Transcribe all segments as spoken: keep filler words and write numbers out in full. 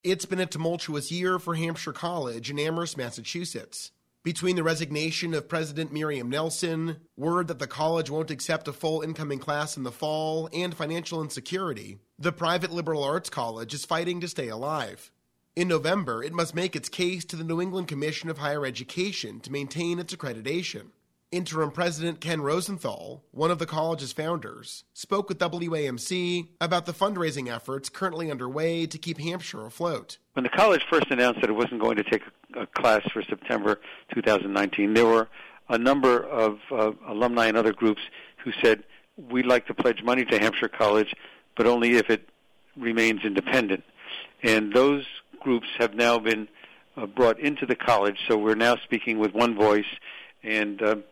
It's been a tumultuous year for Hampshire College in Amherst, Massachusetts. Between the resignation of President Miriam Nelson, word that the college won't accept a full incoming class in the fall, and financial insecurity, the private liberal arts college is fighting to stay alive. In November, it must make its case to the New England Commission of Higher Education to maintain its accreditation. Interim President Ken Rosenthal, one of the college's founders, spoke with W A M C about the fundraising efforts currently underway to keep Hampshire afloat. When the college first announced that it wasn't going to take a class for September two thousand nineteen, there were a number of uh, alumni and other groups who said, we'd like to pledge money to Hampshire College, but only if it remains independent. And those groups have now been uh, brought into the college, so we're now speaking with one voice, and uh,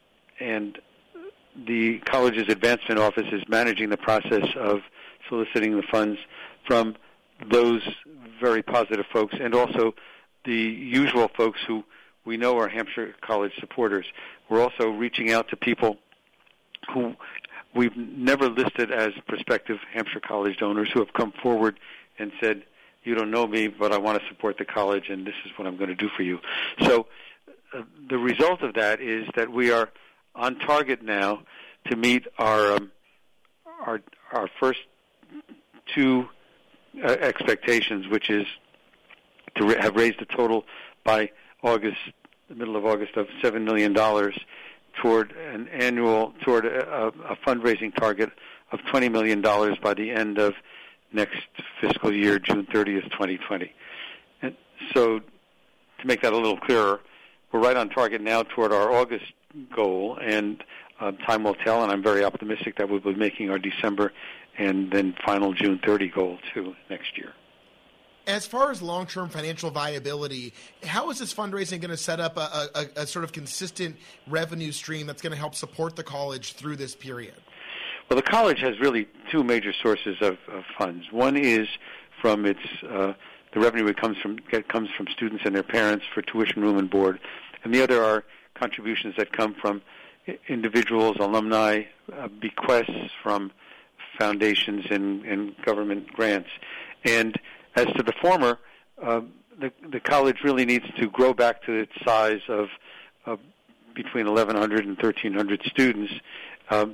and the college's advancement office is managing the process of soliciting the funds from those very positive folks and also the usual folks who we know are Hampshire College supporters. We're also reaching out to people who we've never listed as prospective Hampshire College donors who have come forward and said, you don't know me, but I want to support the college, and this is what I'm going to do for you. So uh, the result of that is that we are on target now to meet our um, our our first two uh, expectations, which is to re- have raised a total by August, the middle of August, of seven million dollars toward an annual, toward a, a fundraising target of twenty million dollars by the end of next fiscal year, June thirtieth, twenty twenty. And so to make that a little clearer, we're right on target now toward our August goal, and uh, time will tell, and I'm very optimistic that we'll be making our December and then final June thirtieth goal too next year. As far as long-term financial viability, how is this fundraising going to set up a, a, a sort of consistent revenue stream that's going to help support the college through this period? Well, the college has really two major sources of, of funds. One is from its uh, the revenue that comes from that comes from students and their parents for tuition, room, and board, and the other are contributions that come from individuals, alumni, uh, bequests from foundations and, and government grants. And as to the former, uh, the, the college really needs to grow back to its size of uh, between eleven hundred and thirteen hundred students, um,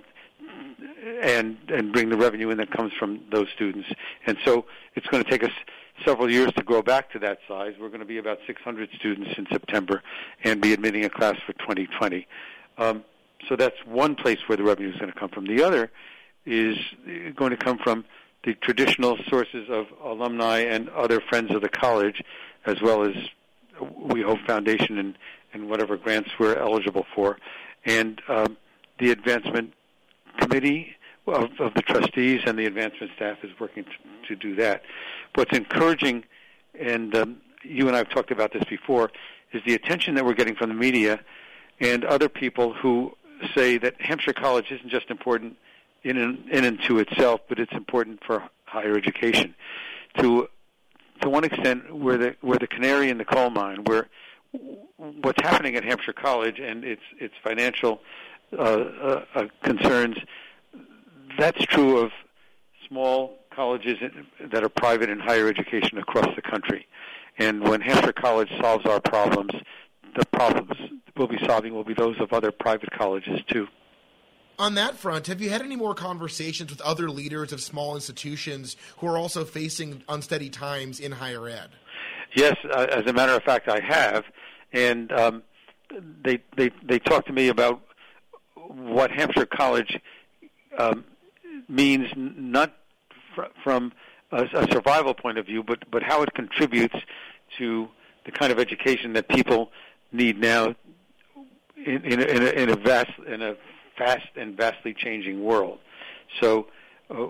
and and bring the revenue in that comes from those students. And so it's going to take us several years to grow back to that size. We're going to be about six hundred students in September and be admitting a class for twenty twenty. Um, so that's one place where the revenue is going to come from. The other is going to come from the traditional sources of alumni and other friends of the college, as well as, we hope, foundation and, and whatever grants we're eligible for. And um, the advancement committee of, of the trustees and the advancement staff is working to, to do that. What's encouraging, and um, you and I have talked about this before, is the attention that we're getting from the media and other people who say that Hampshire College isn't just important in and, in and to itself, but it's important for higher education. To to one extent, we're the we're the canary in the coal mine. Where what's happening at Hampshire College and its its financial uh, uh, uh, concerns, that's true of small colleges that are private in higher education across the country. And when Hampshire College solves our problems, the problems we'll be solving will be those of other private colleges too. On that front, have you had any more conversations with other leaders of small institutions who are also facing unsteady times in higher ed? Yes, uh, as a matter of fact, I have, and um, they they they talk to me about what Hampshire College um, means, not fr- from a, a survival point of view, but but how it contributes to the kind of education that people need now in in a, in a, in a vast in a fast and vastly changing world. So uh,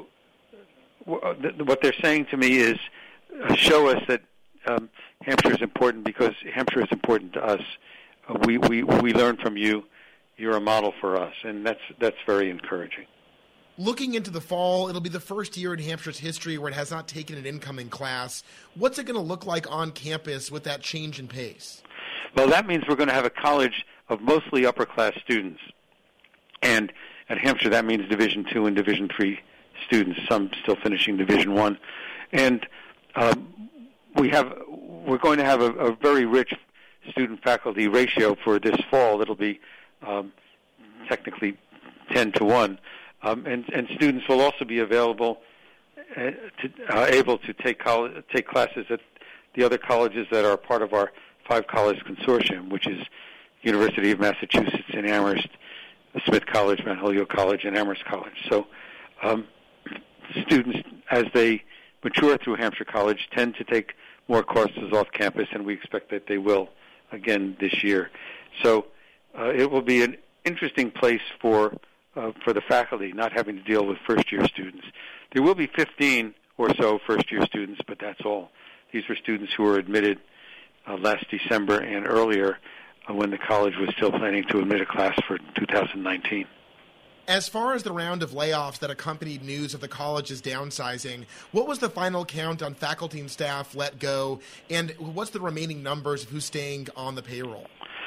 what they're saying to me is uh, show us that um, Hampshire is important because Hampshire is important to us. Uh, we, we, we learn from you. You're a model for us, and that's, that's very encouraging. Looking into the fall, it'll be the first year in Hampshire's history where it has not taken an incoming class. What's it going to look like on campus with that change in pace? Well, that means we're going to have a college of mostly upper-class students. And at Hampshire, that means Division two and Division three students, some still finishing Division one. And um, we have we're going to have a, a very rich student-faculty ratio for this fall. It'll be um, technically ten to one, um, and and students will also be available uh, to uh, able to take college, take classes at the other colleges that are part of our five college consortium, which is University of Massachusetts in Amherst, Smith College, Mount Holyoke College, and Amherst College. So um, students, as they mature through Hampshire College, tend to take more courses off campus, and we expect that they will again this year. So uh, it will be an interesting place for uh, for the faculty, not having to deal with first-year students. There will be fifteen or so first-year students, but that's all. These were students who were admitted uh, last December and earlier uh, when the college was still planning to admit a class for two thousand nineteen. As far as the round of layoffs that accompanied news of the college's downsizing, what was the final count on faculty and staff let go, and what's the remaining numbers of who's staying on the payroll?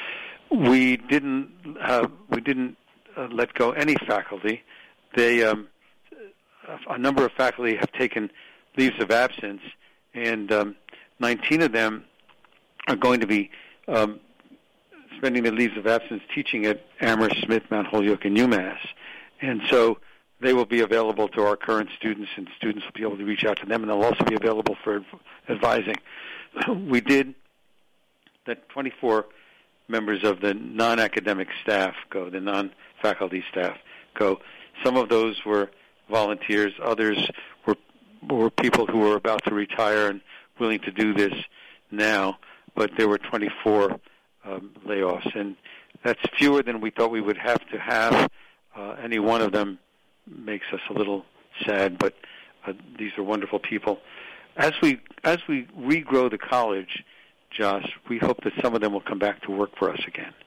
We didn't uh, we didn't uh, let go any faculty. They um, a number of faculty have taken leaves of absence, and um, nineteen of them are going to be um, spending their leaves of absence teaching at Amherst, Smith, Mount Holyoke, and UMass. And so they will be available to our current students, and students will be able to reach out to them, and they'll also be available for advising. We did let twenty-four members of the non-academic staff go, the non-faculty staff go. Some of those were volunteers. Others were were people who were about to retire and willing to do this now, but there were twenty-four um, layoffs, and that's fewer than we thought we would have to have. Uh, any one of them makes us a little sad, but uh, these are wonderful people. As we as we regrow the college, Josh, we hope that some of them will come back to work for us again.